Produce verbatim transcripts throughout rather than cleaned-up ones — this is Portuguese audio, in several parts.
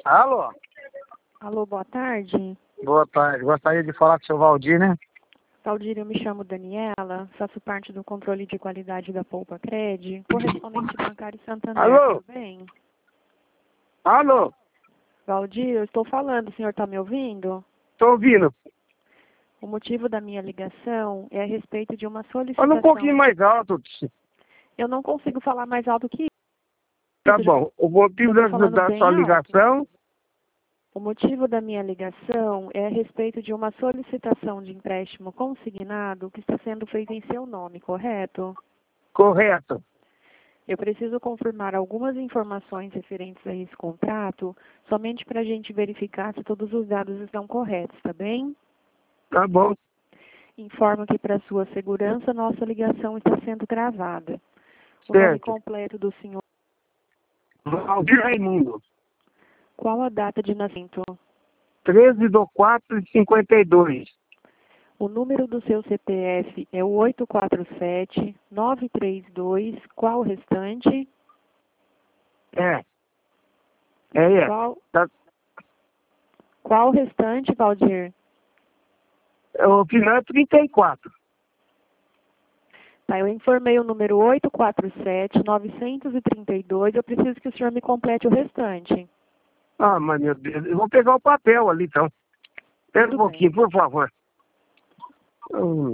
Alô? Alô, boa tarde. Boa tarde. Gostaria de falar com o seu Valdir, né? Valdir, eu me chamo Daniela, faço parte do controle de qualidade da Poupa Cred, correspondente bancário Santander, Alô? tudo bem? Alô? Valdir, eu estou falando, o senhor está me ouvindo? Tô ouvindo. O motivo da minha ligação é a respeito de uma Fala solicitação. um pouquinho mais alto. Eu não consigo falar mais alto que isso. Tá bom. O motivo Eu tô da, falando da bem sua alto. ligação... O motivo da minha ligação é a respeito de uma solicitação de empréstimo consignado que está sendo feita em seu nome, correto? Correto. Eu preciso confirmar algumas informações referentes a esse contrato, somente para a gente verificar se todos os dados estão corretos, tá bem? Tá bom. Informo que, para sua segurança, nossa ligação está sendo gravada. O nome Certo. completo do senhor. Valdir Raimundo. Qual a data de nascimento? treze de quatro de cinquenta e dois. O número do seu C P F é o oito quatro sete, nove três dois. Qual o restante? É. É, é. Qual, Tá. qual o restante, Valdir? O final é trinta e quatro. Tá, eu informei o número oito quatro sete, nove três dois. Eu preciso que o senhor me complete o restante. Ah, mas meu Deus. Eu vou pegar o papel ali, então. Espera um Tudo pouquinho, bem. por favor. Hum,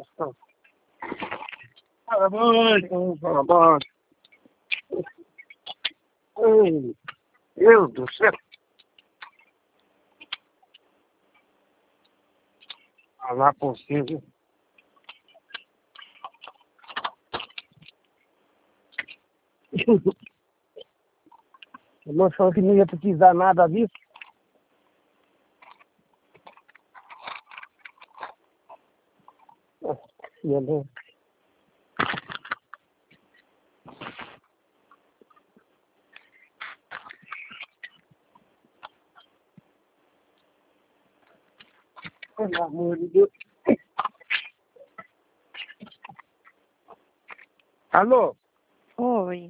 Parabéns, parabéns. Ai, Deus do céu. Falar por cima. Eu não achava que não ia precisar nada disso. Ah, meu Deus. Pelo amor de Deus. Alô? Oi.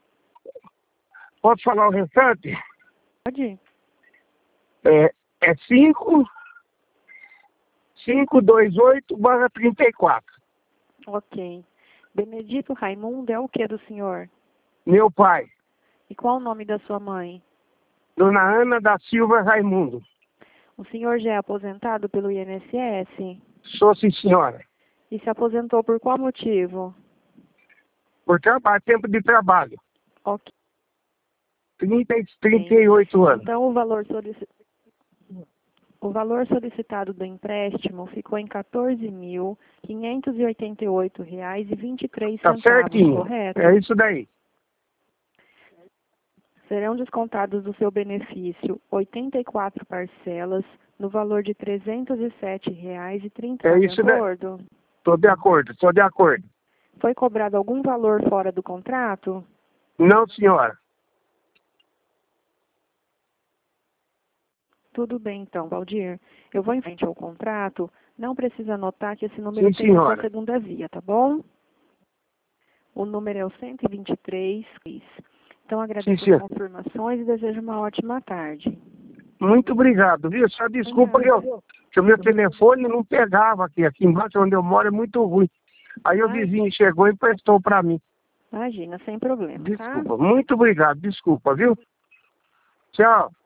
Pode falar o restante? Pode? É, é cinco, cinco dois oito barra trinta e quatro. Ok. Benedito Raimundo é o que do senhor? Meu pai, E qual o nome da sua mãe? Dona Ana da Silva Raimundo. O senhor já é aposentado pelo I N S S? Sou sim, senhora. E se aposentou por qual motivo? Por trabalho, tempo de trabalho. Ok. trinta, trinta e oito anos. Então, o valor, solici... o valor solicitado do empréstimo ficou em quatorze mil, quinhentos e oitenta e oito reais e vinte e três Tá centavos, certinho. correto? É isso daí. Serão descontados do seu benefício oitenta e quatro parcelas no valor de trezentos e sete reais e trinta É centavos, isso de daí. acordo? Tô de acordo, tô de acordo. Foi cobrado algum valor fora do contrato? Não, senhora. Tudo bem, então, Valdir. Eu vou em frente ao contrato. Não precisa anotar que esse número Sim, tem a sua senhora. segunda via, tá bom? O número é o cento e vinte e três. Então, Sim, agradeço as senhora. confirmações e desejo uma ótima tarde. Muito obrigado, viu? Só desculpa que, eu, que o meu telefone não pegava aqui. Aqui embaixo onde eu moro é muito ruim. Aí o Ai, vizinho chegou e emprestou para mim. imagina, sem problema, tá? Desculpa. Muito obrigado, desculpa, viu? Tchau.